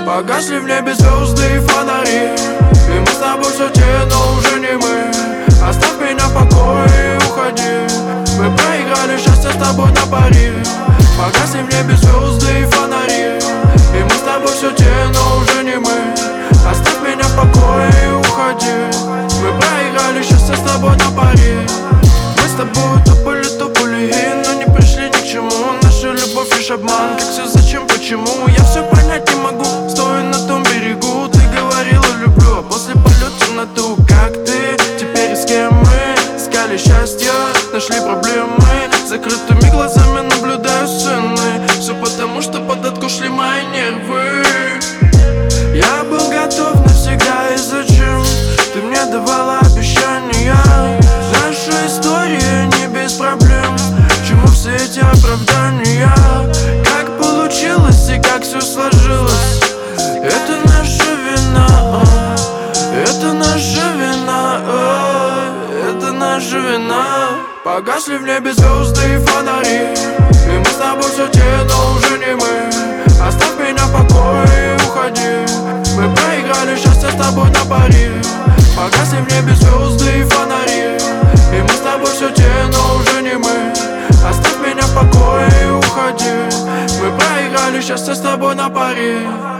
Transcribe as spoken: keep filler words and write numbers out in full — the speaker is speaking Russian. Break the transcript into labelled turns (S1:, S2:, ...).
S1: Погасли в небе звезды и фонари, и мы с тобой все те, но уже не мы. Оставь меня в покое и уходи. Мы проиграли счастье с тобой на пари. Погасли в небе звезды и фонари, и мы с тобой все те, но уже не мы. Оставь меня в покое и уходи. Мы проиграли счастье с тобой на пари. Мы с тобой топали, топали, но не пришли ни к чему. Наша любовь лишь обман, как все, зачем, почему? Я все понять не могу, стоя на том берегу. Ты говорила люблю, а после полет темноту. Как ты, теперь с кем мы? Искали счастье, нашли проблемы. Закрытыми глазами наблюдаю сцены. Все потому, что под откуш шли мои нервы. Я был готов навсегда, и зачем ты мне давала обещания? Наша история не без проблем. Чему все эти оправдания? Как получилось и как все сложилось? Это наша вина, это наша вина, это наша вина. Погасли в небе звезды и фонари, и мы с тобой все те, но уже не мы. Оставь меня в покое и уходи. Мы проиграли счастье с тобой на пари. Погасли в небе звезды и фонари, и мы с тобой все те, но уже не мы. Оставь меня в покое и уходи. Мы проиграли счастье с тобой на пари.